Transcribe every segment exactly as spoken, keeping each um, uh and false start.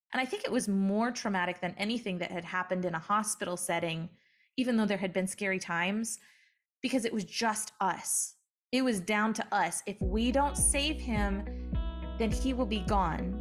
And I think it was more traumatic than anything that had happened in a hospital setting, even though there had been scary times, because it was just us. It was down to us. If we don't save him, then he will be gone.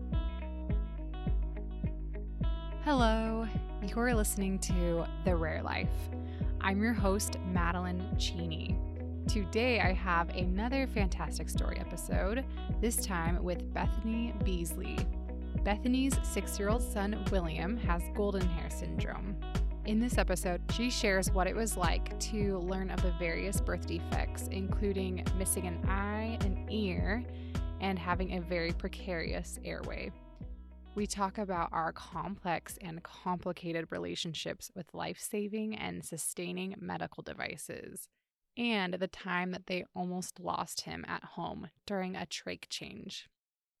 Hello, you're listening to The Rare Life. I'm your host, Madeline Cheney. Today I have another fantastic story episode, this time with Bethany Beasley. Bethany's six-year-old son, William, has golden hair syndrome. In this episode, she shares what it was like to learn of the various birth defects, including missing an eye, an ear, and having a very precarious airway. We talk about our complex and complicated relationships with life-saving and sustaining medical devices, and the time that they almost lost him at home during a trach change.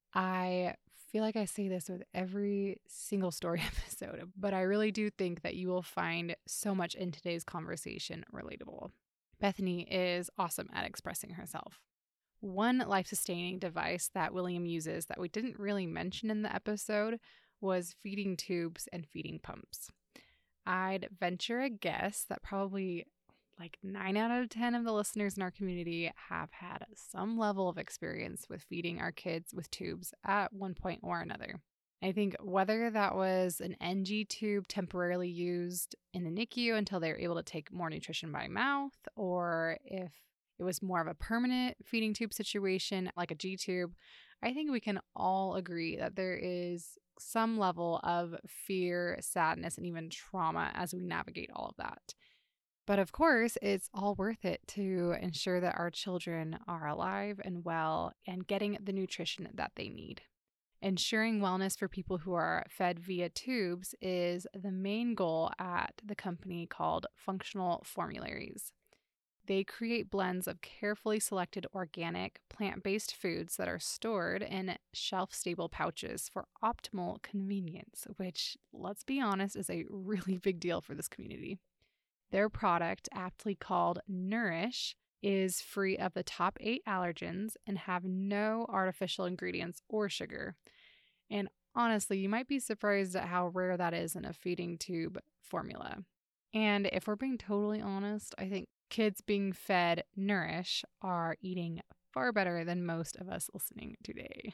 I feel like I say this with every single story episode, but I really do think that you will find so much in today's conversation relatable. Bethany is awesome at expressing herself. One life-sustaining device that William uses that we didn't really mention in the episode was feeding tubes and feeding pumps. I'd venture a guess that probably like nine out of ten of the listeners in our community have had some level of experience with feeding our kids with tubes at one point or another. I think whether that was an N G tube temporarily used in the N I C U until they were able to take more nutrition by mouth, or if it was more of a permanent feeding tube situation like a G tube, I think we can all agree that there is some level of fear, sadness, and even trauma as we navigate all of that. But of course, it's all worth it to ensure that our children are alive and well and getting the nutrition that they need. Ensuring wellness for people who are fed via tubes is the main goal at the company called Functional Formularies. They create blends of carefully selected organic, plant-based foods that are stored in shelf-stable pouches for optimal convenience, which, let's be honest, is a really big deal for this community. Their product, aptly called Nourish, is free of the top eight allergens and have no artificial ingredients or sugar. And honestly, you might be surprised at how rare that is in a feeding tube formula. And if we're being totally honest, I think kids being fed Nourish are eating far better than most of us listening today.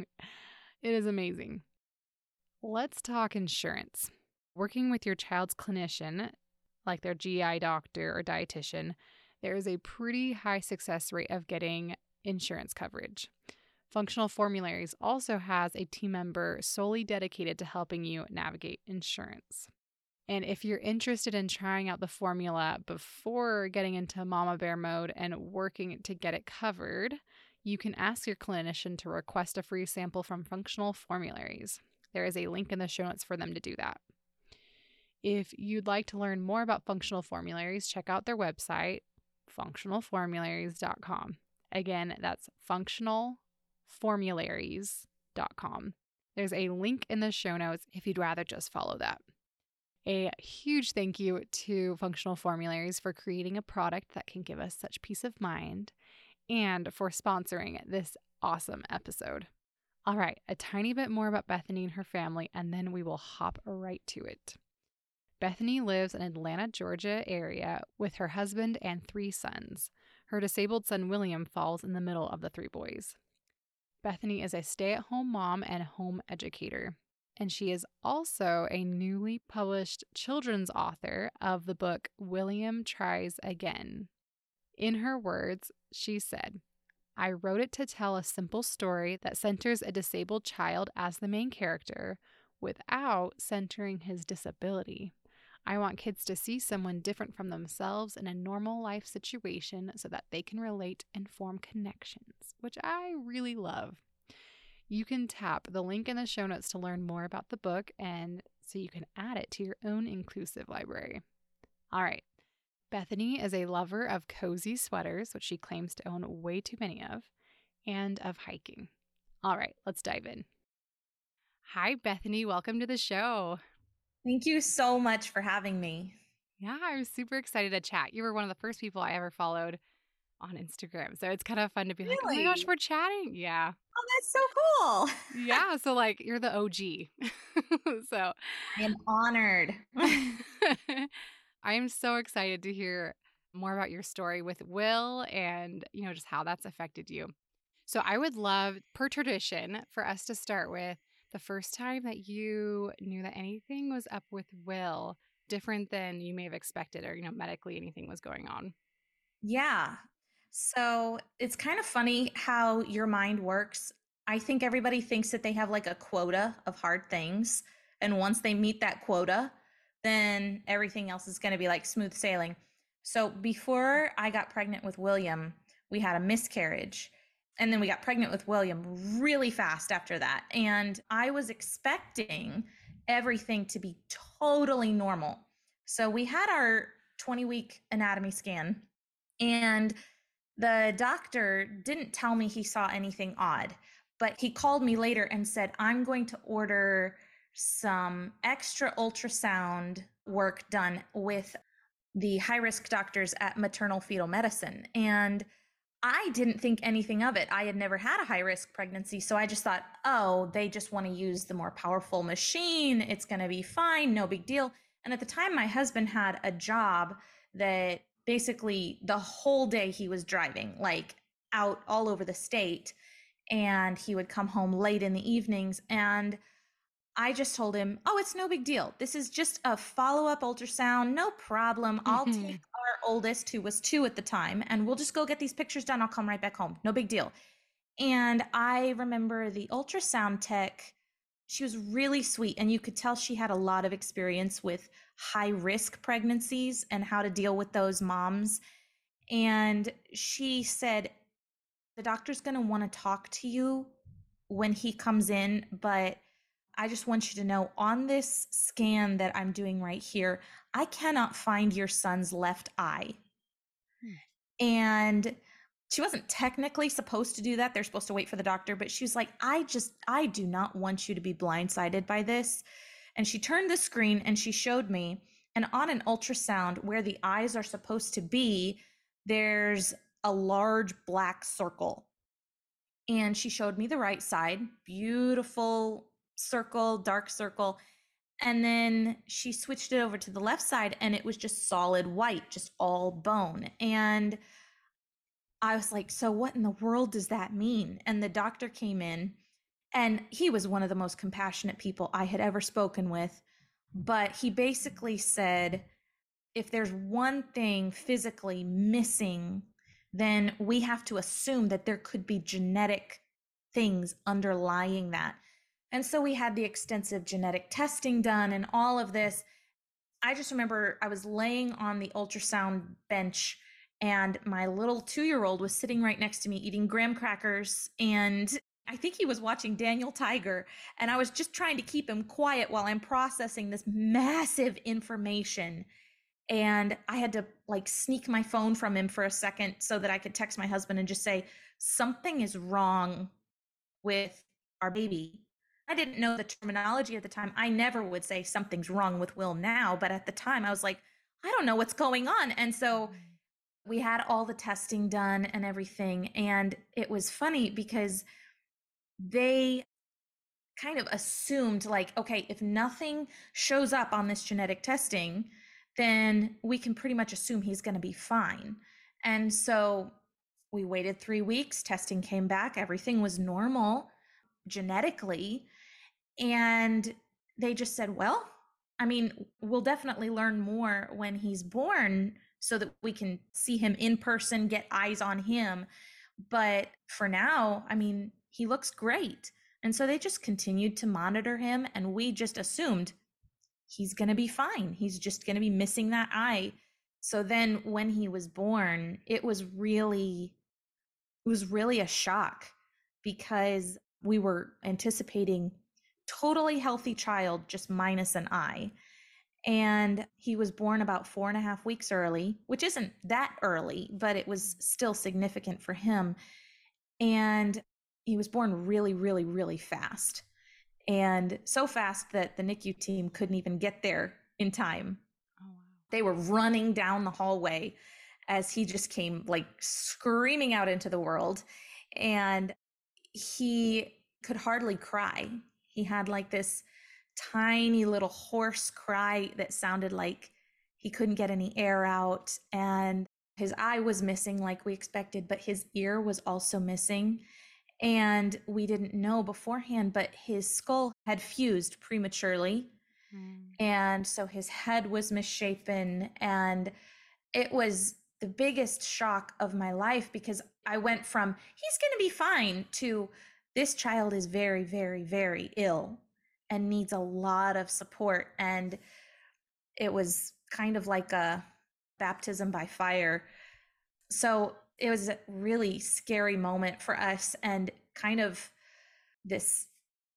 It is amazing. Let's talk insurance. Working with your child's clinician, like their G I doctor or dietitian, there is a pretty high success rate of getting insurance coverage. Functional Formularies also has a team member solely dedicated to helping you navigate insurance. And if you're interested in trying out the formula before getting into mama bear mode and working to get it covered, you can ask your clinician to request a free sample from Functional Formularies. There is a link in the show notes for them to do that. If you'd like to learn more about Functional Formularies, check out their website, functional formularies dot com. Again, that's functional formularies dot com. There's a link in the show notes if you'd rather just follow that. A huge thank you to Functional Formularies for creating a product that can give us such peace of mind and for sponsoring this awesome episode. All right, a tiny bit more about Bethany and her family, and then we will hop right to it. Bethany lives in Atlanta, Georgia area with her husband and three sons. Her disabled son, William, falls in the middle of the three boys. Bethany is a stay-at-home mom and home educator. And she is also a newly published children's author of the book William Tries Again. In her words, she said, "I wrote it to tell a simple story that centers a disabled child as the main character without centering his disability. I want kids to see someone different from themselves in a normal life situation so that they can relate and form connections," which I really love. You can tap the link in the show notes to learn more about the book and so you can add it to your own inclusive library. All right. Bethany is a lover of cozy sweaters, which she claims to own way too many of, and of hiking. All right, let's dive in. Hi, Bethany. Welcome to the show. Thank you so much for having me. Yeah, I'm super excited to chat. You were one of the first people I ever followed on Instagram. So it's kind of fun to be like, oh my gosh, Really? we're chatting. Yeah. Oh, that's so cool. Yeah, so, like, you're the O G. So I am honored. I am so excited to hear more about your story with Will and, you know, just how that's affected you. So I would love, per tradition, for us to start with the first time that you knew that anything was up with Will, different than you may have expected or, you know, medically anything was going on. Yeah. So it's kind of funny how your mind works. I think everybody thinks that they have like a quota of hard things. And once they meet that quota, then everything else is going to be like smooth sailing. So before I got pregnant with William, we had a miscarriage. And then we got pregnant with William really fast after that. And I was expecting everything to be totally normal. So we had our twenty week anatomy scan, and the doctor didn't tell me he saw anything odd, but he called me later and said, I'm going to order some extra ultrasound work done with the high risk doctors at maternal fetal medicine. And I didn't think anything of it. I had never had a high risk pregnancy. So I just thought, oh, they just want to use the more powerful machine. It's going to be fine. No big deal. And at the time, my husband had a job that basically the whole day he was driving, like out all over the state. And he would come home late in the evenings. And I just told him, oh, it's no big deal. This is just a follow up ultrasound. No problem. I'll take our oldest, who was two at the time, and we'll just go get these pictures done. I'll come right back home. No big deal. And I remember the ultrasound tech, she was really sweet. And you could tell she had a lot of experience with high risk pregnancies and how to deal with those moms. And she said, the doctor's going to want to talk to you when he comes in, but I just want you to know on this scan that I'm doing right here, I cannot find your son's left eye. Hmm. And she wasn't technically supposed to do that. They're supposed to wait for the doctor, but she was like, I just, I do not want you to be blindsided by this. And she turned the screen and she showed me, and on an ultrasound where the eyes are supposed to be, there's a large black circle. And she showed me the right side, beautiful circle, dark circle. And then she switched it over to the left side and it was just solid white, just all bone. And I was like, so what in the world does that mean? And the doctor came in, and he was one of the most compassionate people I had ever spoken with. But he basically said, if there's one thing physically missing, then we have to assume that there could be genetic things underlying that. And so we had the extensive genetic testing done and all of this. I just remember I was laying on the ultrasound bench, and my little two-year-old was sitting right next to me eating graham crackers, and I think he was watching Daniel Tiger, and I was just trying to keep him quiet while I'm processing this massive information. And I had to like sneak my phone from him for a second so that I could text my husband and just say, something is wrong with our baby. I didn't know the terminology at the time. I never would say something's wrong with Will now, but at the time I was like, I don't know what's going on. And so we had all the testing done and everything. And it was funny because they kind of assumed, like, okay, if nothing shows up on this genetic testing, then we can pretty much assume he's going to be fine. And so we waited three weeks, testing came back, everything was normal genetically. And they just said, well, I mean, we'll definitely learn more when he's born so that we can see him in person, get eyes on him. But for now, I mean, he looks great. And so they just continued to monitor him, and we just assumed he's going to be fine. He's just going to be missing that eye. So then when he was born, it was really, it was really a shock because we were anticipating totally healthy child, just minus an eye. And he was born about four and a half weeks early, which isn't that early, but it was still significant for him. And he was born really, really, really fast. And so fast that the N I C U team couldn't even get there in time. Oh, wow. They were running down the hallway as he just came like screaming out into the world. And he could hardly cry. He had like this tiny little hoarse cry that sounded like he couldn't get any air out. And his eye was missing, like we expected, but his ear was also missing. And we didn't know beforehand, but his skull had fused prematurely. Mm. And so his head was misshapen. And it was the biggest shock of my life because I went from, he's going to be fine, to this child is very, very, very ill and needs a lot of support. And it was kind of like a baptism by fire. So it was a really scary moment for us and kind of this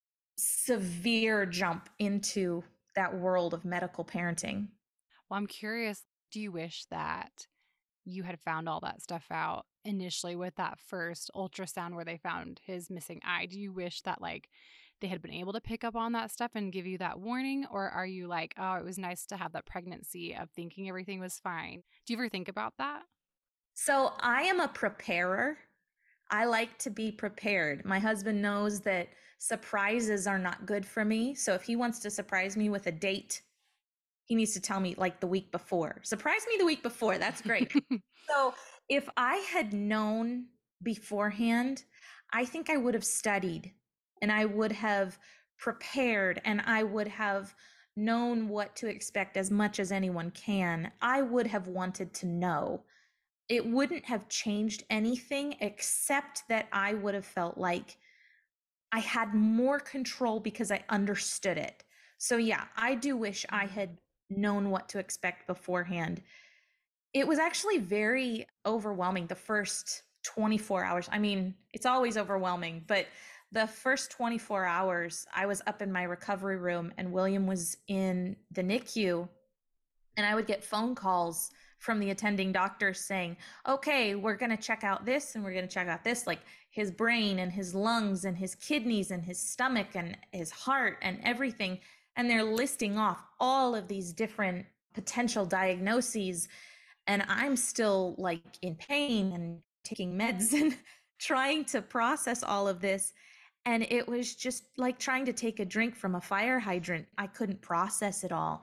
severe jump into that world of medical parenting. Well, I'm curious, do you wish that you had found all that stuff out initially with that first ultrasound where they found his missing eye? Do you wish that like they had been able to pick up on that stuff and give you that warning? Or are you like, oh, it was nice to have that pregnancy of thinking everything was fine? Do you ever think about that? So I am a preparer. I like to be prepared. My husband knows that surprises are not good for me. So if he wants to surprise me with a date, he needs to tell me like the week before. Surprise me the week before. That's great. So if I had known beforehand, I think I would have studied and I would have prepared and I would have known what to expect as much as anyone can. I would have wanted to know. It wouldn't have changed anything except that I would have felt like I had more control because I understood it. So yeah, I do wish I had known what to expect beforehand. It was actually very overwhelming the first twenty-four hours. I mean, it's always overwhelming, but the first twenty-four hours, I was up in my recovery room and William was in the N I C U, and I would get phone calls from the attending doctors saying, okay, we're going to check out this and we're going to check out this, like his brain and his lungs and his kidneys and his stomach and his heart and everything. And they're listing off all of these different potential diagnoses. And I'm still like in pain and taking meds and trying to process all of this. And it was just like trying to take a drink from a fire hydrant. I couldn't process it all.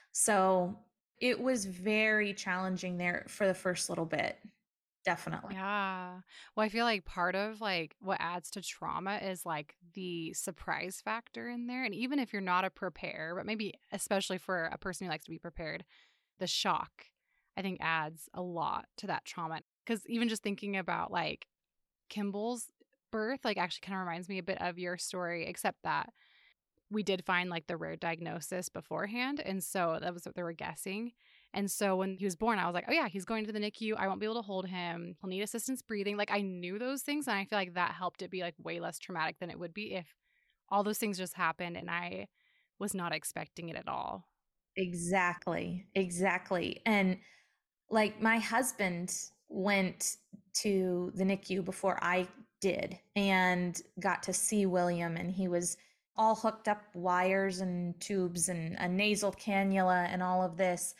So it was very challenging there for the first little bit. Definitely. Yeah. Well, I feel like part of like what adds to trauma is like the surprise factor in there. And even if you're not a prepare, but maybe especially for a person who likes to be prepared, the shock, I think adds a lot to that trauma. Because even just thinking about like Kimball's birth, like actually kind of reminds me a bit of your story, except that we did find like the rare diagnosis beforehand. And so that was what they were guessing. And so when he was born, I was like, oh yeah, he's going to the N I C U. I won't be able to hold him. He'll need assistance breathing. Like I knew those things. And I feel like that helped it be like way less traumatic than it would be if all those things just happened and I was not expecting it at all. Exactly. Exactly. And like my husband went to the N I C U before I did and got to see William, and he was all hooked up wires and tubes and a nasal cannula and all of this.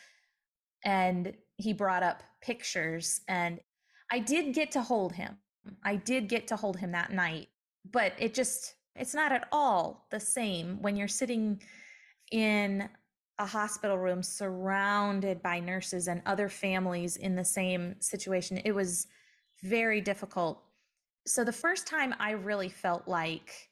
And he brought up pictures, and I did get to hold him. I did get to hold him that night, but it just, it's not at all the same when you're sitting in a hospital room surrounded by nurses and other families in the same situation. It was very difficult. So the first time I really felt like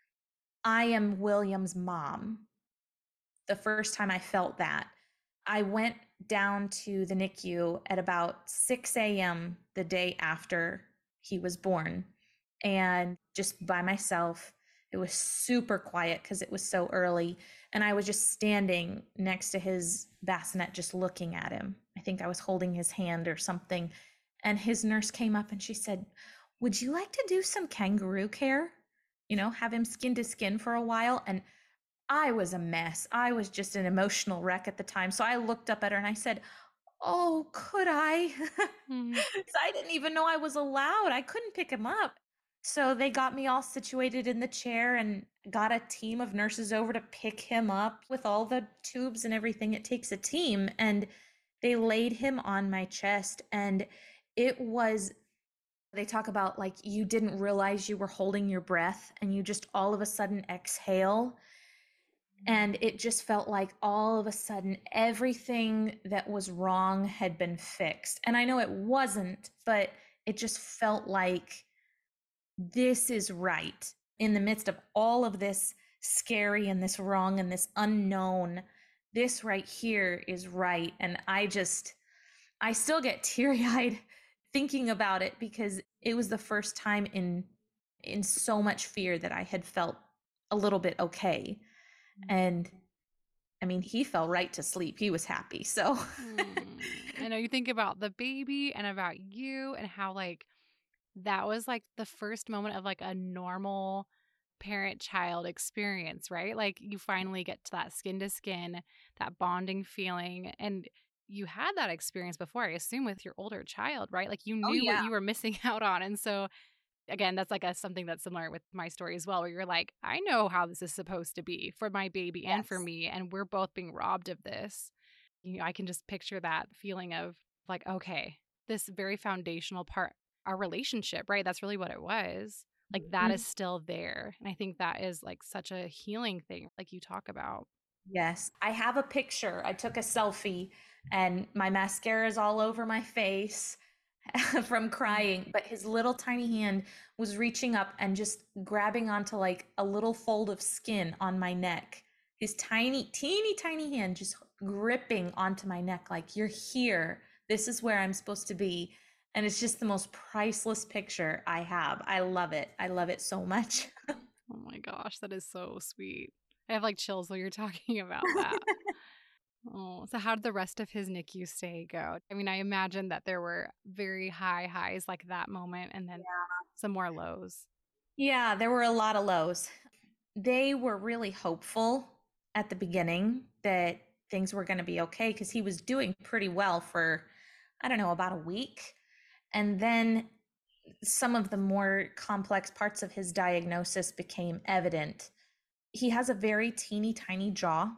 I am William's mom, the first time I felt that, I went down to the N I C U at about six a.m. the day after he was born, and just by myself. It was super quiet because it was so early. And I was just standing next to his bassinet, just looking at him. I think I was holding his hand or something. And his nurse came up and she said, would you like to do some kangaroo care? You know, have him skin to skin for a while? And I was a mess. I was just an emotional wreck at the time. So I looked up at her and I said, oh, could I? Mm. I didn't even know I was allowed. I couldn't pick him up. So they got me all situated in the chair and got a team of nurses over to pick him up with all the tubes and everything. It takes a team. And they laid him on my chest. And it was They talk about like you didn't realize you were holding your breath and you just all of a sudden exhale. And it just felt like all of a sudden everything that was wrong had been fixed. And I know it wasn't, but it just felt like this is right in the midst of all of this scary and this wrong and this unknown. This right here is right. And I just, I still get teary eyed thinking about it because it was the first time in in so much fear that I had felt a little bit okay. And I mean, he fell right to sleep. He was happy. So Mm. I know you think about the baby and about you and how like that was like the first moment of like a normal parent child experience, right? Like you finally get to that skin to skin, that bonding feeling. And you had that experience before, I assume, with your older child, right? Like you oh knew what yeah. you were missing out on. And so again, that's like a something that's similar with my story as well, where you're like, I know how this is supposed to be for my baby and for Yes. me, and we're both being robbed of this. You know, I can just picture that feeling of like, okay, this very foundational part, our relationship, right? That's really what it was. Like that is Mhm. still there. And I think that is like such a healing thing, like you talk about. Yes. I have a picture. I took a selfie and my mascara is all over my face from crying, but his little tiny hand was reaching up and just grabbing onto like a little fold of skin on my neck. His tiny, teeny, tiny hand just gripping onto my neck, like, you're here. This is where I'm supposed to be. And it's just the most priceless picture I have. I love it. I love it so much. Oh my gosh, that is so sweet. I have like chills while you're talking about that. Oh, so how did the rest of his N I C U stay go? I mean, I imagine that there were very high highs like that moment and then some more lows. Yeah, there were a lot of lows. They were really hopeful at the beginning that things were going to be okay because he was doing pretty well for, I don't know, about a week. And then some of the more complex parts of his diagnosis became evident. He has a very teeny tiny jaw.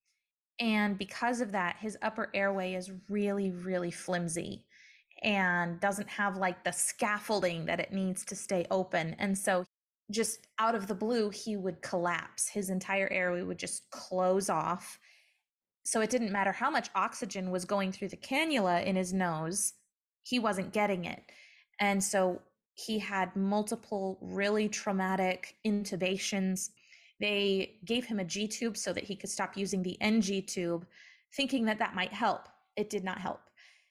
And because of that, his upper airway is really, really flimsy and doesn't have like the scaffolding that it needs to stay open. And so, just out of the blue, he would collapse. His entire airway would just close off. So, it didn't matter how much oxygen was going through the cannula in his nose, he wasn't getting it. And so, he had multiple really traumatic intubations. They gave him a G tube so that he could stop using the N G tube, thinking that that might help. It did not help.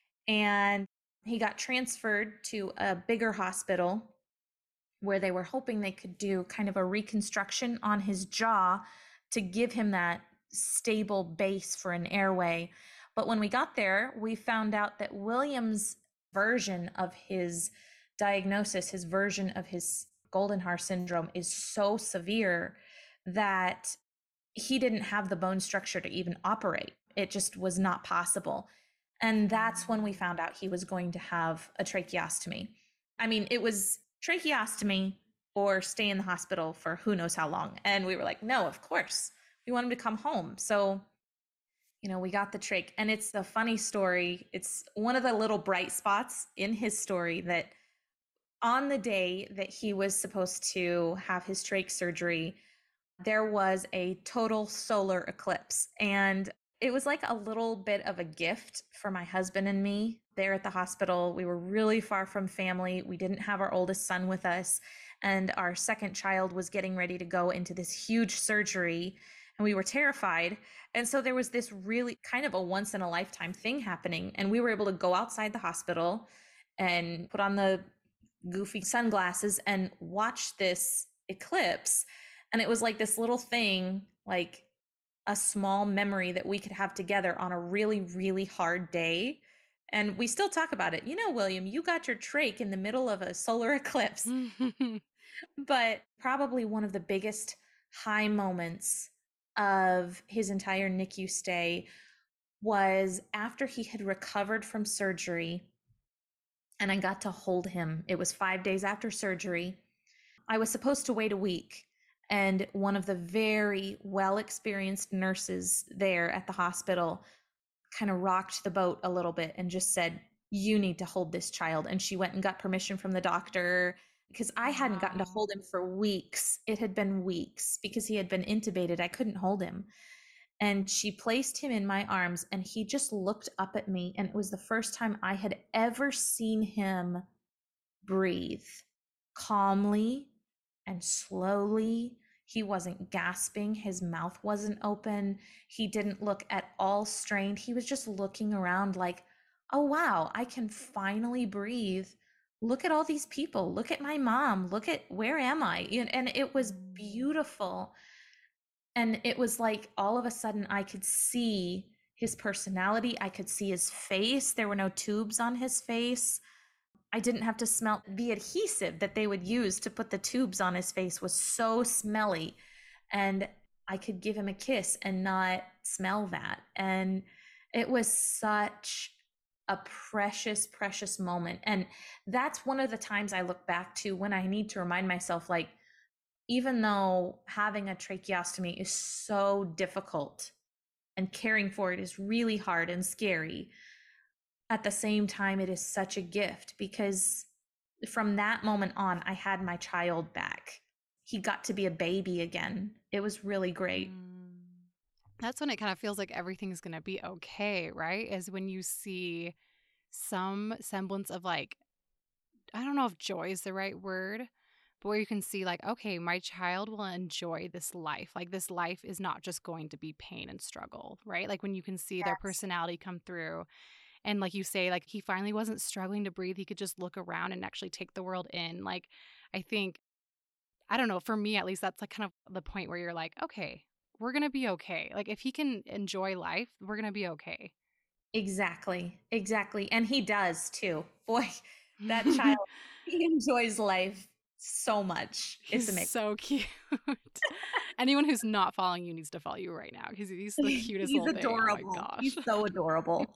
And he got transferred to a bigger hospital where they were hoping they could do kind of a reconstruction on his jaw to give him that stable base for an airway. But when we got there, we found out that William's version of his diagnosis, his version of his Goldenhar syndrome, is so severe that he didn't have the bone structure to even operate. It just was not possible. And that's when we found out he was going to have a tracheostomy. I mean, it was tracheostomy or stay in the hospital for who knows how long. And we were like, no, of course. We want him to come home. So, you know, we got the trach. And it's a funny story. It's one of the little bright spots in his story that on the day that he was supposed to have his trach surgery, there was a total solar eclipse. And it was like a little bit of a gift for my husband and me there at the hospital. We were really far from family. We didn't have our oldest son with us. And our second child was getting ready to go into this huge surgery. And we were terrified. And so there was this really kind of a once in a lifetime thing happening. And we were able to go outside the hospital and put on the goofy sunglasses and watch this eclipse. And it was like this little thing, like a small memory that we could have together on a really, really hard day. And we still talk about it. You know, William, you got your trach in the middle of a solar eclipse. But probably one of the biggest high moments of his entire N I C U stay was after he had recovered from surgery and I got to hold him. It was five days after surgery. I was supposed to wait a week. And one of the very well experienced nurses there at the hospital kind of rocked the boat a little bit and just said, you need to hold this child. And she went and got permission from the doctor because I hadn't gotten to Wow. hold him for weeks. It had been weeks because he had been intubated. I couldn't hold him. And she placed him in my arms and he just looked up at me. And it was the first time I had ever seen him breathe calmly and slowly. He wasn't gasping. His mouth wasn't open. He didn't look at all strained. He was just looking around like, oh, wow, I can finally breathe. Look at all these people. Look at my mom. Look at where am I? And it was beautiful. And it was like all of a sudden I could see his personality. I could see his face. There were no tubes on his face. I didn't have to smell the adhesive that they would use to put the tubes on his face was so smelly. And I could give him a kiss and not smell that. And it was such a precious, precious moment. And that's one of the times I look back to when I need to remind myself, like, even though having a tracheostomy is so difficult and caring for it is really hard and scary, at the same time, it is such a gift because from that moment on, I had my child back. He got to be a baby again. It was really great. Mm. That's when it kind of feels like everything's going to be okay, right? Is when you see some semblance of like, I don't know if joy is the right word, but where you can see like, okay, my child will enjoy this life. Like this life is not just going to be pain and struggle, right? Like when you can see their Yes. personality come through. And like you say, like he finally wasn't struggling to breathe. He could just look around and actually take the world in. Like, I think, I don't know, for me at least, that's like kind of the point where you're like, okay, we're going to be okay. Like if he can enjoy life, we're going to be okay. Exactly. Exactly. And he does too. Boy, that child, he enjoys life so much. It's He's amazing. so cute. Anyone who's not following you needs to follow you right now because he's the cutest He's little thing. Oh my adorable. gosh. He's so adorable.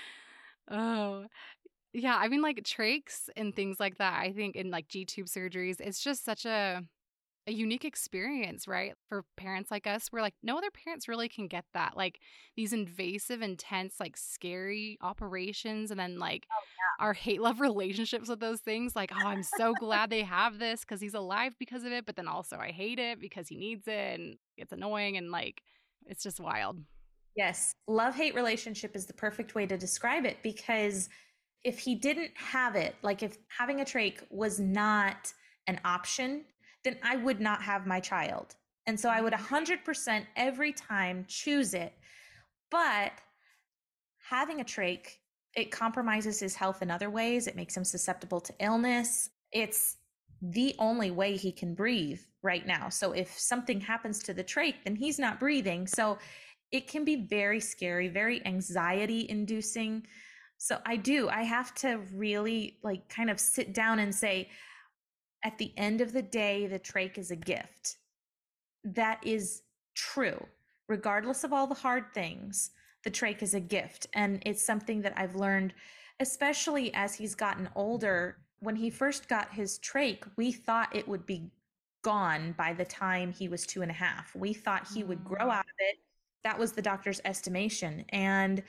Oh, yeah. I mean, like trachs and things like that. I think in like G tube surgeries, it's just such a a unique experience, right? For parents like us, we're like, no other parents really can get that. Like these invasive, intense, like scary operations, and then like our hate love relationships with those things. Like, oh, I'm so glad they have this because he's alive because of it. But then also, I hate it because he needs it and it's annoying. And like, it's just wild. Yes. Love-hate relationship is the perfect way to describe it because if he didn't have it, like if having a trach was not an option, then I would not have my child. And so I would one hundred percent every time choose it. But having a trach, it compromises his health in other ways. It makes him susceptible to illness. It's the only way he can breathe right now. So if something happens to the trach, then he's not breathing. So it can be very scary, very anxiety inducing. So I do, I have to really like kind of sit down and say, at the end of the day, the trach is a gift. That is true. Regardless of all the hard things, the trach is a gift. And it's something that I've learned, especially as he's gotten older. When he first got his trach, we thought it would be gone by the time he was two and a half. We thought he would grow out of it. That was the doctor's estimation. And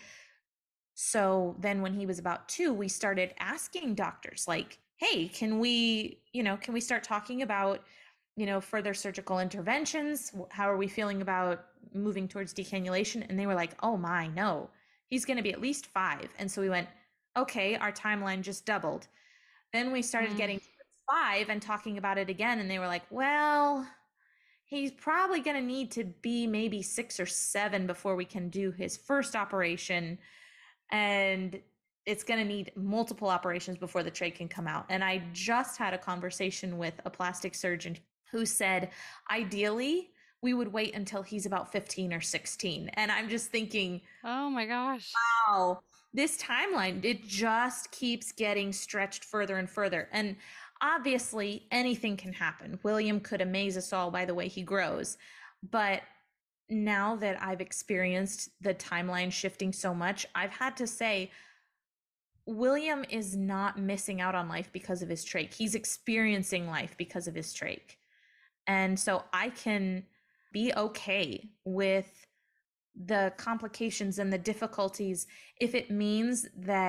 so then when he was about two, we started asking doctors like, hey, can we, you know, can we start talking about, you know, further surgical interventions? How are we feeling about moving towards decannulation? And they were like, oh my, no, he's going to be at least five. And so we went, okay, our timeline just doubled. Then we started mm. getting to five and talking about it again. And they were like, well, he's probably going to need to be maybe six or seven before we can do his first operation. And it's going to need multiple operations before the trach can come out. And I just had a conversation with a plastic surgeon who said, ideally, we would wait until he's about fifteen or sixteen. And I'm just thinking, oh my gosh, wow, this timeline, it just keeps getting stretched further and further. And obviously, anything can happen. William could amaze us all by the way he grows. But now that I've experienced the timeline shifting so much, I've had to say, William is not missing out on life because of his trach. He's experiencing life because of his trach. And so I can be okay with the complications and the difficulties if it means that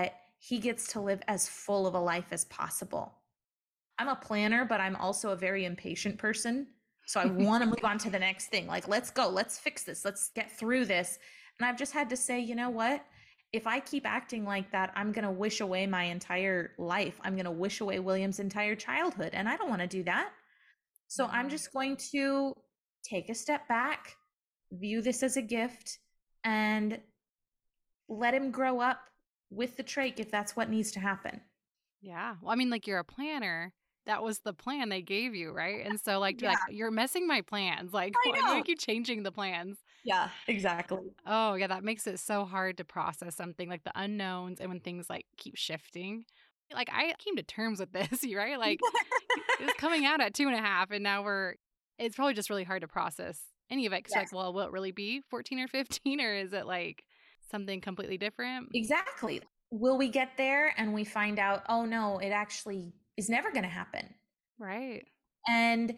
he gets to live as full of a life as possible. I'm a planner, but I'm also a very impatient person. So I want to move on to the next thing. Like, let's go, let's fix this, let's get through this. And I've just had to say, you know what? If I keep acting like that, I'm going to wish away my entire life. I'm going to wish away William's entire childhood. And I don't want to do that. So I'm just going to take a step back, view this as a gift, and let him grow up with the trach if that's what needs to happen. Yeah. Well, I mean, like, you're a planner. That was the plan they gave you, right? And so, like, you're Yeah. like, you're messing my plans. Like, I why do know. you keep changing the plans? Yeah, exactly. Oh, yeah, that makes it so hard to process something like the unknowns and when things like keep shifting. Like, I came to terms with this, right? Like, it was coming out at two and a half, and now we're, it's probably just really hard to process any of it. Cause you're Yes. like, well, will it really be fourteen or fifteen, or is it like something completely different? Exactly. Will we get there and we find out, oh no, it actually is never going to happen? Right. And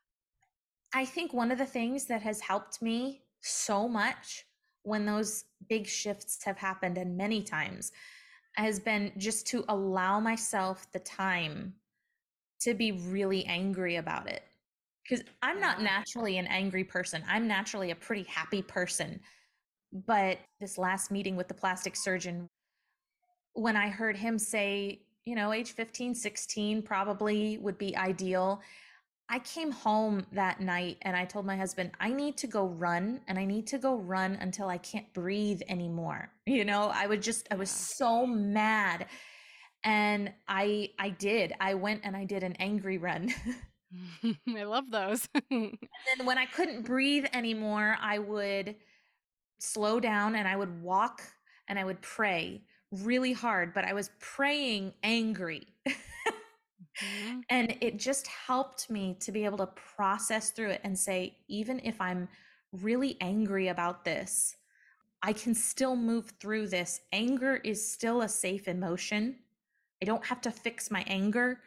I think one of the things that has helped me so much when those big shifts have happened, and many times, has been just to allow myself the time to be really angry about it. Because I'm not Yeah. naturally an angry person. I'm naturally a pretty happy person. But this last meeting with the plastic surgeon, when I heard him say, you know, age fifteen, sixteen probably would be ideal, I came home that night and I told my husband, I need to go run, and I need to go run until I can't breathe anymore. You know, I would just, I was Yeah. so mad. And I, I did, I went and I did an angry run. I love those. And then when I couldn't breathe anymore, I would slow down and I would walk and I would pray really hard, but I was praying angry. Mhm. And it just helped me to be able to process through it and say, even if I'm really angry about this, I can still move through this. Anger is still a safe emotion. I don't have to fix my anger.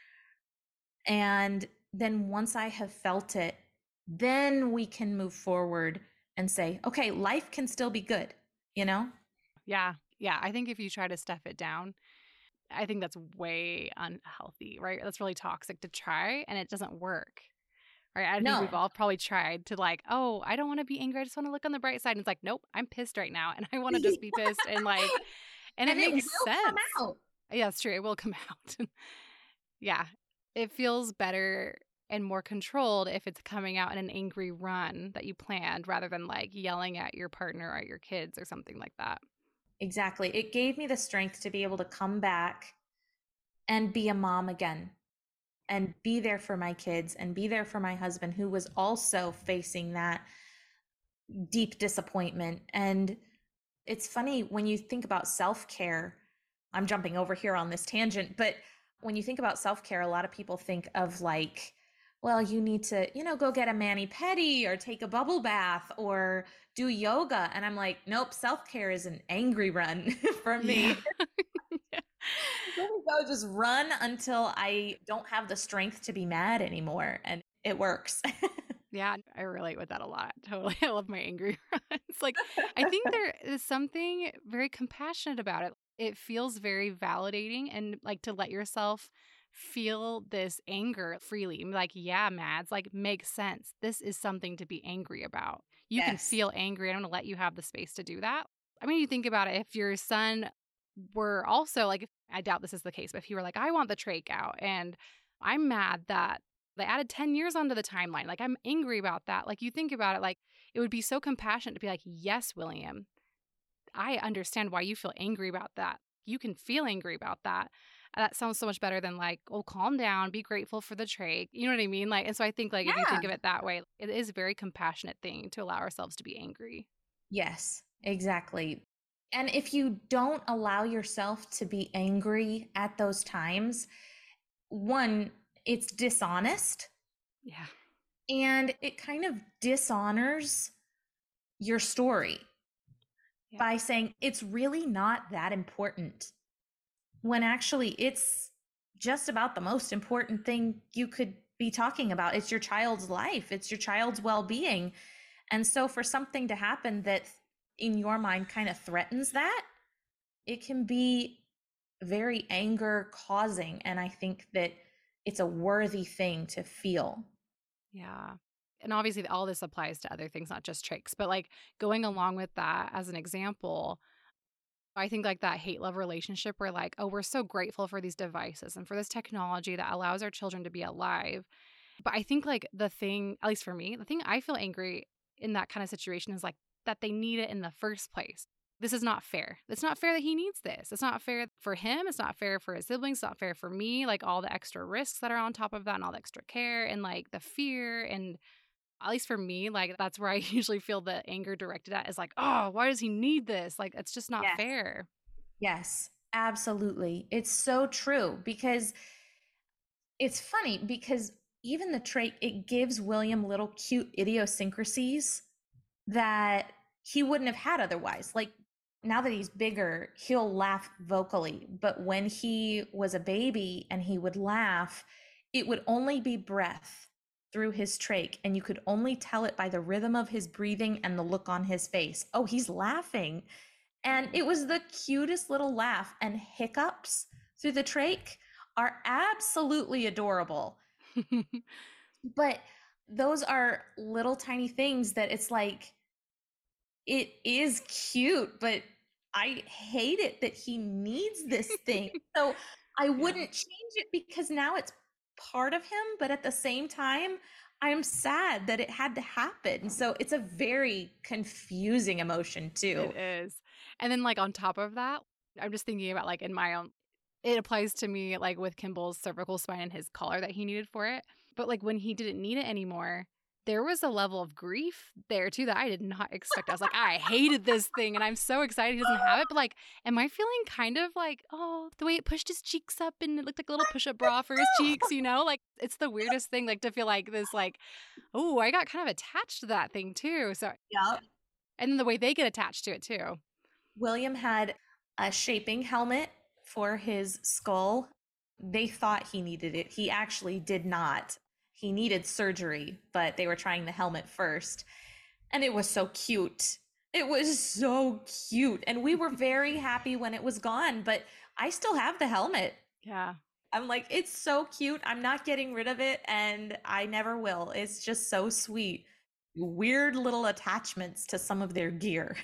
And then once I have felt it, then we can move forward and say, okay, life can still be good, you know? Yeah. Yeah. I think if you try to stuff it down, I think that's way unhealthy, right? That's really toxic to try, and it doesn't work. Right? I think No. we've all probably tried to, like, oh, I don't want to be angry. I just want to look on the bright side. And it's like, nope, I'm pissed right now, and I want to just be pissed, and like, and it And it will makes come sense. out. Yeah, it's true. It will come out. Yeah, it feels better and more controlled if it's coming out in an angry run that you planned, rather than like yelling at your partner or at your kids or something like that. Exactly. It gave me the strength to be able to come back and be a mom again, and be there for my kids and be there for my husband, who was also facing that deep disappointment. And it's funny when you think about self-care, I'm jumping over here on this tangent, but when you think about self-care, a lot of people think of like, well, you need to, you know, go get a mani-pedi or take a bubble bath or do yoga. And I'm like, nope, self-care is an angry run for me. Yeah. Let me go just run until I don't have the strength to be mad anymore. And it works. Yeah, I relate with that a lot. Totally. I love my angry runs. Like, I think there is something very compassionate about it. It feels very validating, and like to let yourself feel this anger freely. Like, yeah, Mads, like, makes sense. This is something to be angry about. You can Yes. feel angry. I'm going to let you have the space to do that. I mean, you think about it, if your son were also like, I doubt this is the case, but if he were like, I want the trach out, and I'm mad that they added ten years onto the timeline, like, I'm angry about that. Like, you think about it, like, it would be so compassionate to be like, yes, William, I understand why you feel angry about that. You can feel angry about that. That sounds so much better than like, oh, calm down, be grateful for the trach. You know what I mean? Like, and so I think like if you Yeah. think of it that way, it is a very compassionate thing to allow ourselves to be angry. Yes, exactly. And if you don't allow yourself to be angry at those times, one, it's dishonest, Yeah. and it kind of dishonors your story Yeah. by saying it's really not that important, when actually it's just about the most important thing you could be talking about. It's your child's life, it's your child's well-being. And so for something to happen that in your mind kind of threatens that, it can be very anger causing. And I think that it's a worthy thing to feel. Yeah. And obviously, all this applies to other things, not just trachs. But like going along with that, as an example, I think like that hate love relationship where, like, oh, we're so grateful for these devices and for this technology that allows our children to be alive. But I think like the thing, at least for me, the thing I feel angry in that kind of situation is like that they need it in the first place. This is not fair. It's not fair that he needs this. It's not fair for him. It's not fair for his siblings. It's not fair for me. Like all the extra risks that are on top of that and all the extra care and like the fear. And at least for me, like that's where I usually feel the anger directed at is like, oh, why does he need this? Like, it's just not Yes. fair. Yes, absolutely. It's so true because it's funny because even the trait, it gives William little cute idiosyncrasies that he wouldn't have had otherwise. Like now that he's bigger, he'll laugh vocally. But when he was a baby and he would laugh, it would only be breath through his trach. And you could only tell it by the rhythm of his breathing and the look on his face. Oh, he's laughing. And it was the cutest little laugh, and hiccups through the trach are absolutely adorable. But those are little tiny things that it's like, it is cute, but I hate it that he needs this thing. So I wouldn't Yeah. change it because now it's part of him, but at the same time, I'm sad that it had to happen. So it's a very confusing emotion too. It is. And then, like, on top of that, I'm just thinking about, like, in my own it applies to me, like, with Kimball's cervical spine and his collar that he needed for it. But, like, when he didn't need it anymore, there was a level of grief there too that I did not expect. I was like, "I hated this thing, and I'm so excited he doesn't have it." But, like, am I feeling kind of like, "Oh, the way it pushed his cheeks up and it looked like a little push-up bra for his cheeks," you know? Like, it's the weirdest thing, like, to feel like this, like, "Oh, I got kind of attached to that thing too." So Yep. and then the way they get attached to it too. William had a shaping helmet for his skull. They thought he needed it. He actually did not. He needed surgery, but they were trying the helmet first. And it was so cute. It was so cute. And we were very happy when it was gone, but I still have the helmet. Yeah. I'm like, it's so cute. I'm not getting rid of it, and I never will. It's just so sweet. Weird little attachments to some of their gear.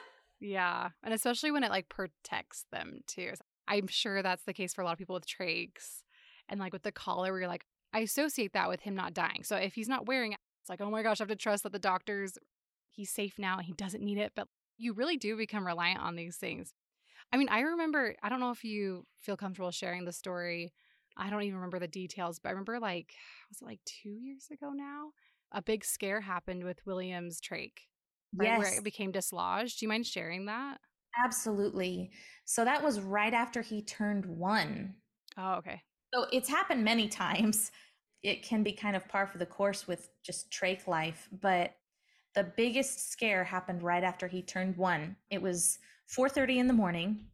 Yeah. And especially when it like protects them too. So I'm sure that's the case for a lot of people with trachs. And like with the collar, where you're like, I associate that with him not dying. So if he's not wearing it, it's like, oh my gosh, I have to trust that the doctors, he's safe now and he doesn't need it. But you really do become reliant on these things. I mean, I remember, I don't know if you feel comfortable sharing the story. I don't even remember the details, but I remember like, was it like two years ago now? A big scare happened with William's trach, right? Where Yes. it became dislodged. Do you mind sharing that? Absolutely. So that was right after he turned one. Oh, okay. So it's happened many times. It can be kind of par for the course with just trach life, but the biggest scare happened right after he turned one. It was four thirty in the morning,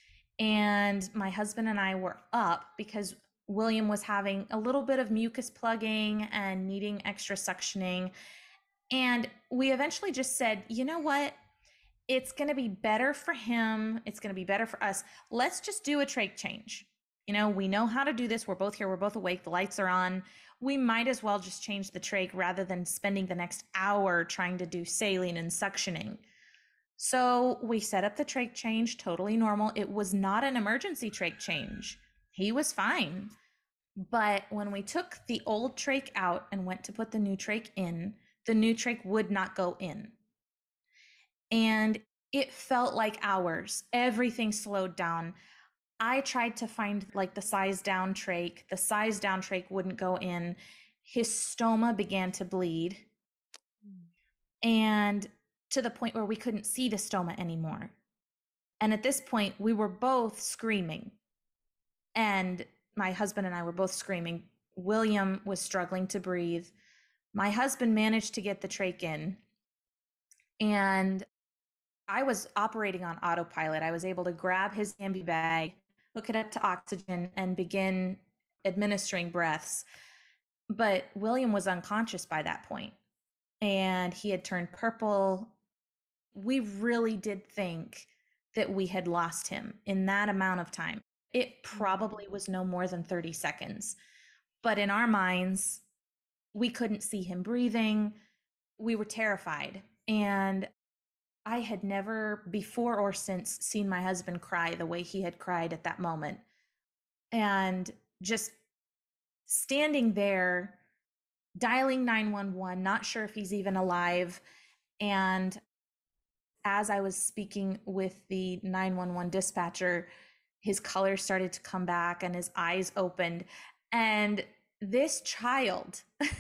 and my husband and I were up because William was having a little bit of mucus plugging and needing extra suctioning. And we eventually just said, you know what? It's going to be better for him. It's going to be better for us. Let's just do a trach change. You know, we know how to do this. We're both here. We're both awake. The lights are on. We might as well just change the trach rather than spending the next hour trying to do saline and suctioning. So we set up the trach change, totally normal. It was not an emergency trach change. He was fine. But when we took the old trach out and went to put the new trach in, the new trach would not go in. And it felt like hours. Everything slowed down. I tried to find like the size down trach. The size down trach wouldn't go in. His stoma began to bleed. And to the point where we couldn't see the stoma anymore. And at this point, we were both screaming. And my husband and I were both screaming. William was struggling to breathe. My husband managed to get the trach in. And I was operating on autopilot. I was able to grab his ambu bag, hook it up to oxygen, and begin administering breaths. But William was unconscious by that point, and he had turned purple. We really did think that we had lost him in that amount of time. It Mm. probably was no more than thirty seconds. But in our minds, we couldn't see him breathing. We were terrified. And I had never before or since seen my husband cry the way he had cried at that moment. And just standing there, dialing nine one one, not sure if he's even alive. And as I was speaking with the nine one one dispatcher, his color started to come back and his eyes opened. And this child,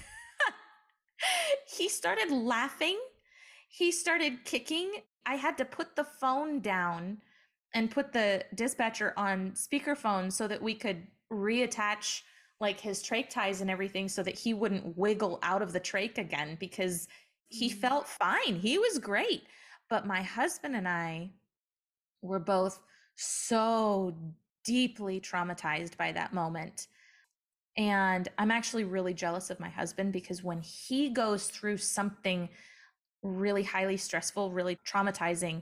he started laughing. He started kicking. I had to put the phone down and put the dispatcher on speakerphone so that we could reattach like his trach ties and everything so that he wouldn't wiggle out of the trach again because he Mm. felt fine. He was great. But my husband and I were both so deeply traumatized by that moment. And I'm actually really jealous of my husband because when he goes through something really highly stressful, really traumatizing,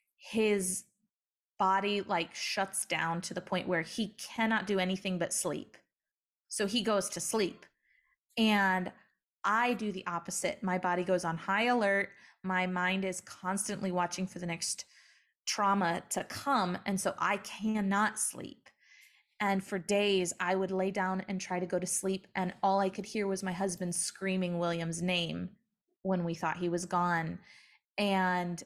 his body like shuts down to the point where he cannot do anything but sleep. So he goes to sleep. And I do the opposite. My body goes on high alert. My mind is constantly watching for the next trauma to come. And so I cannot sleep. And for days, I would lay down and try to go to sleep. And all I could hear was my husband screaming William's name when we thought he was gone. And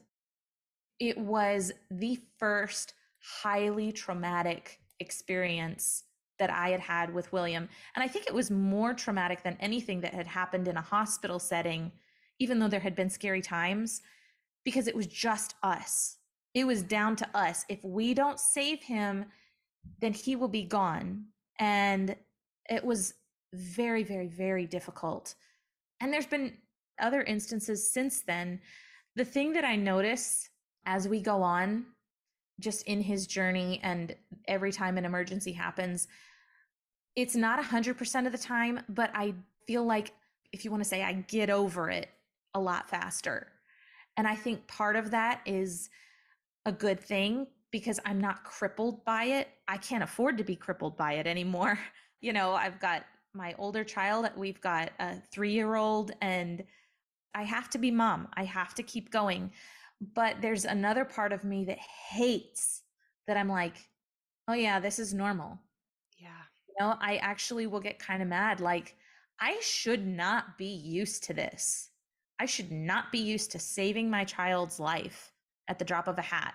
it was the first highly traumatic experience that I had had with William. And I think it was more traumatic than anything that had happened in a hospital setting, even though there had been scary times, because it was just us. It was down to us. If we don't save him, then he will be gone. And it was very, very, very difficult. And there's been other instances since then. The thing that I notice as we go on, just in his journey, and every time an emergency happens, it's not one hundred percent of the time, but I feel like, if you want to say, I get over it a lot faster. And I think part of that is a good thing because I'm not crippled by it. I can't afford to be crippled by it anymore. You know, I've got my older child, we've got a three year old, and I have to be mom. I have to keep going. But there's another part of me that hates that I'm like, oh, yeah, this is normal. Yeah. You know, I actually will get kind of mad. Like, I should not be used to this. I should not be used to saving my child's life at the drop of a hat.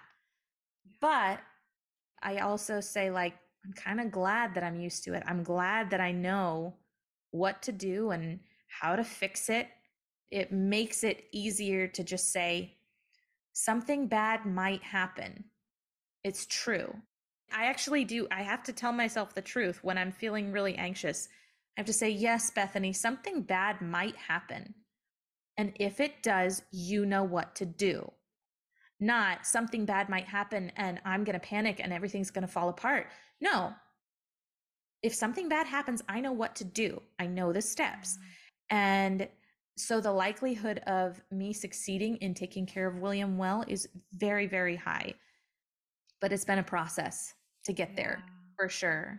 But I also say, like, I'm kind of glad that I'm used to it. I'm glad that I know what to do and how to fix it. It makes it easier to just say, something bad might happen. It's true. I actually do. I have to tell myself the truth when I'm feeling really anxious. I have to say, yes, Bethany, something bad might happen. And if it does, you know what to do. Not something bad might happen and I'm going to panic and everything's going to fall apart. No. If something bad happens, I know what to do. I know the steps. And so the likelihood of me succeeding in taking care of William well is very, very high. But it's been a process to get Yeah. there for sure.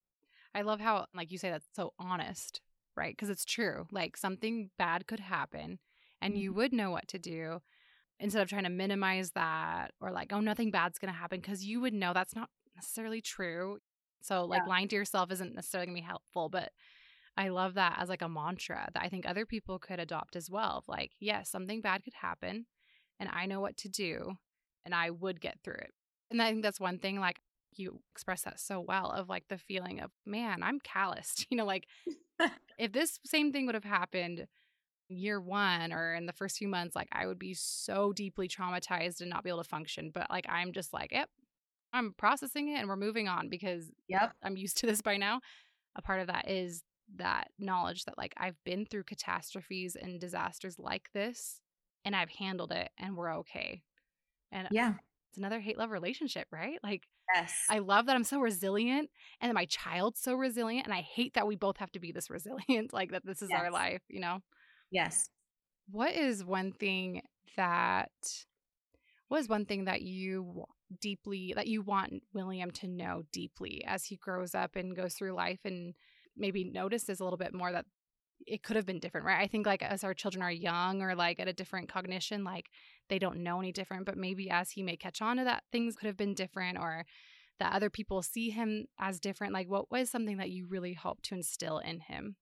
I love how, like you say, that's so honest, right? Because it's true. Like something bad could happen and you would know what to do instead of trying to minimize that or like, oh, nothing bad's going to happen because you would know that's not necessarily true. So, like, Yeah. lying to yourself isn't necessarily going to be helpful. But I love that as like a mantra that I think other people could adopt as well. Of like, yes, something bad could happen and I know what to do and I would get through it. And I think that's one thing, like, you express that so well of like the feeling of, man, I'm calloused. You know, like if this same thing would have happened year one or in the first few months, like I would be so deeply traumatized and not be able to function. But like, I'm just like, yep, I'm processing it and we're moving on because Yep. I'm used to this by now. A part of that is that knowledge that like I've been through catastrophes and disasters like this and I've handled it and we're okay. And Yeah. it's another hate love relationship, right? Like Yes. I love that I'm so resilient and my child's so resilient. And I hate that we both have to be this resilient, like that this is our Yes. life, you know? Yes. What is one thing that What is one thing that you w- deeply, that you want William to know deeply as he grows up and goes through life and maybe notices a little bit more that it could have been different, right? I think like as our children are young or like at a different cognition, like they don't know any different, but maybe as he may catch on to that, things could have been different or that other people see him as different. Like what was something that you really hope to instill in him?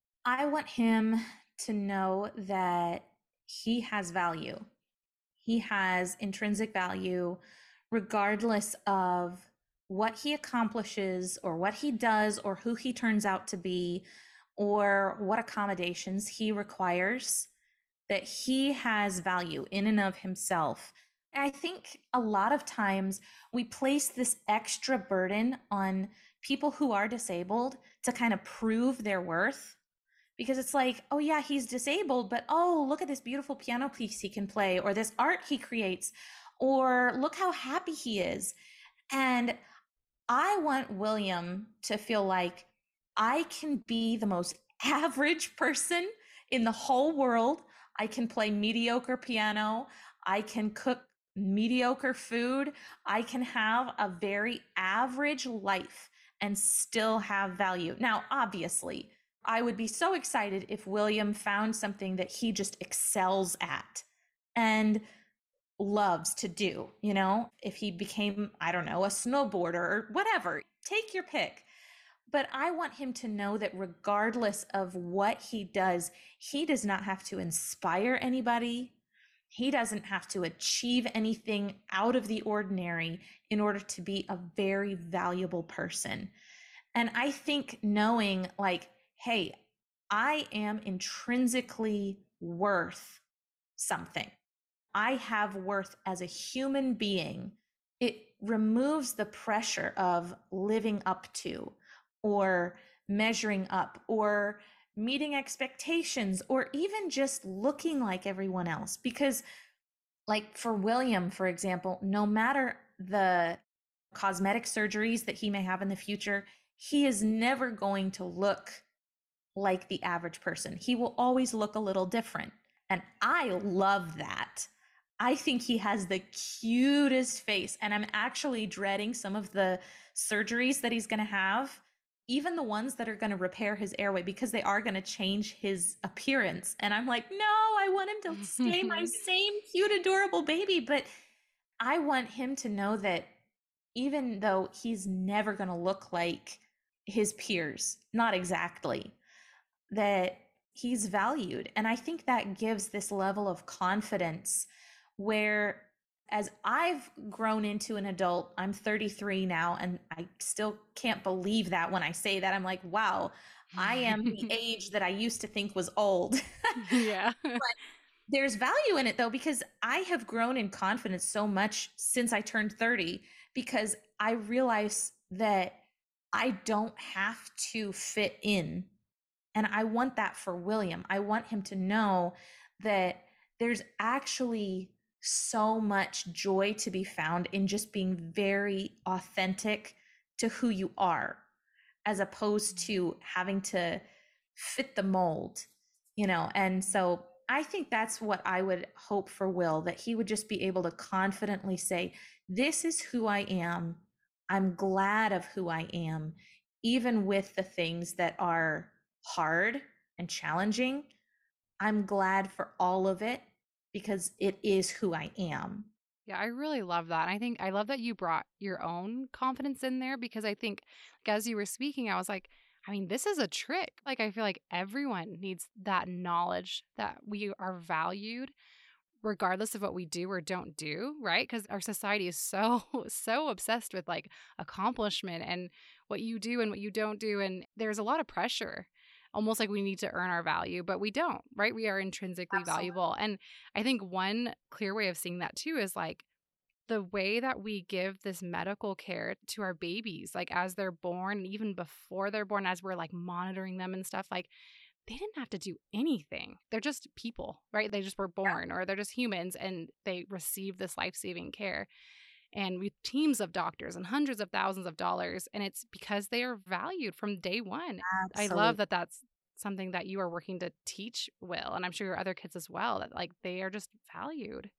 I want him to know that he has value. He has intrinsic value regardless of what he accomplishes or what he does or who he turns out to be or what accommodations he requires, that he has value in and of himself. And I think a lot of times we place this extra burden on people who are disabled to kind of prove their worth, because it's like, oh yeah, he's disabled, but oh, look at this beautiful piano piece he can play, or this art he creates, or look how happy he is. And I want William to feel like I can be the most average person in the whole world. I can play mediocre piano. I can cook mediocre food. I can have a very average life and still have value. Now, obviously, I would be so excited if William found something that he just excels at and loves to do, you know, if he became, I don't know, a snowboarder or whatever, take your pick. But I want him to know that regardless of what he does, he does not have to inspire anybody. He doesn't have to achieve anything out of the ordinary in order to be a very valuable person. And I think knowing, like, hey, I am intrinsically worth something. I have worth as a human being. It removes the pressure of living up to or measuring up or meeting expectations or even just looking like everyone else. Because, like for William, for example, no matter the cosmetic surgeries that he may have in the future, he is never going to look like the average person. He will always look a little different. And I love that. I think he has the cutest face. And I'm actually dreading some of the surgeries that he's going to have, even the ones that are going to repair his airway, because they are going to change his appearance. And I'm like, no, I want him to stay my same cute, adorable baby. But I want him to know that even though he's never going to look like his peers, not exactly, that he's valued. And I think that gives this level of confidence where, as I've grown into an adult, I'm thirty-three now, and I still can't believe that when I say that. I'm like, wow, I am the age that I used to think was old. Yeah. But there's value in it though, because I have grown in confidence so much since I turned thirty, because I realize that I don't have to fit in. And I want that for William. I want him to know that there's actually so much joy to be found in just being very authentic to who you are, as opposed to having to fit the mold, you know? And so I think that's what I would hope for Will, that he would just be able to confidently say, this is who I am. I'm glad of who I am, even with the things that are hard and challenging. I'm glad for all of it because it is who I am. Yeah, I really love that. And I think I love that you brought your own confidence in there because I think, like, as you were speaking, I was like, I mean, this is a trick. Like, I feel like everyone needs that knowledge that we are valued regardless of what we do or don't do, right? Because our society is so, so obsessed with like accomplishment and what you do and what you don't do. And there's a lot of pressure, almost like we need to earn our value, but we don't, right? We are intrinsically Absolutely. valuable. And I think one clear way of seeing that too is like the way that we give this medical care to our babies, like as they're born, and even before they're born, as we're like monitoring them and stuff, like they didn't have to do anything. They're just people, right? They just were born or they're just humans and they receive this life saving care. And with teams of doctors and hundreds of thousands of dollars. And it's because they are valued from day one. I love Absolutely. that that's something that you are working to teach Will. And I'm sure your other kids as well, that like they are just valued.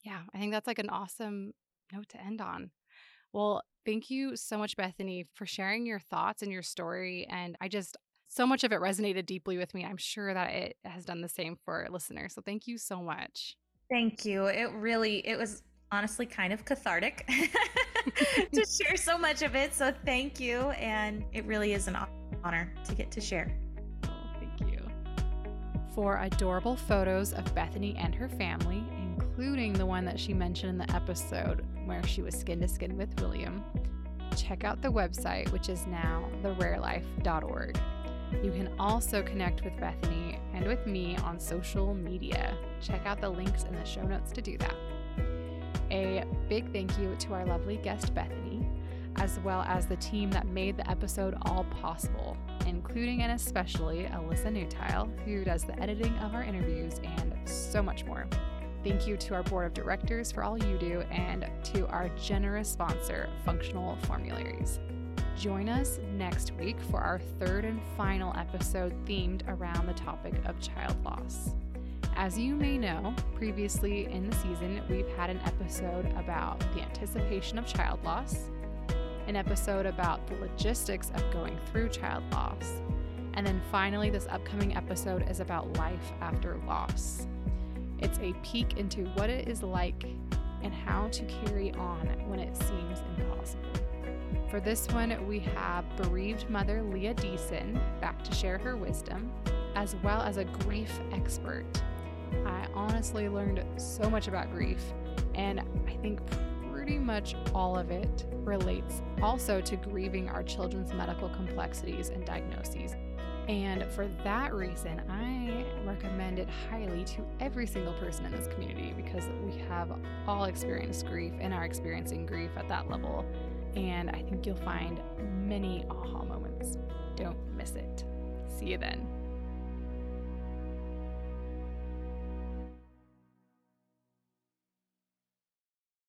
Yeah, I think that's like an awesome note to end on. Well, thank you so much, Bethany, for sharing your thoughts and your story. And I just, so much of it resonated deeply with me. I'm sure that it has done the same for listeners. So thank you so much. Thank you. It really, it was honestly kind of cathartic to share so much of it. So thank you. And it really is an honor to get to share. Oh, thank you. For adorable photos of Bethany and her family, including the one that she mentioned in the episode where she was skin to skin with William, check out the website, which is now the rare life dot org. You can also connect with Bethany and with me on social media. Check out the links in the show notes to do that. A big thank you to our lovely guest, Bethany, as well as the team that made the episode all possible, including and especially Alyssa Newtile, who does the editing of our interviews and so much more. Thank you to our board of directors for all you do, and to our generous sponsor, Functional Formularies. Join us next week for our third and final episode themed around the topic of child loss. As you may know, previously in the season, we've had an episode about the anticipation of child loss, an episode about the logistics of going through child loss, and then finally this upcoming episode is about life after loss. It's a peek into what it is like and how to carry on when it seems impossible. For this one, we have bereaved mother Leah Deason back to share her wisdom, as well as a grief expert. I honestly learned so much about grief, and I think pretty much all of it relates also to grieving our children's medical complexities and diagnoses. And for that reason, I recommend it highly to every single person in this community, because we have all experienced grief and are experiencing grief at that level. And I think you'll find many aha moments. Don't miss it. See you then.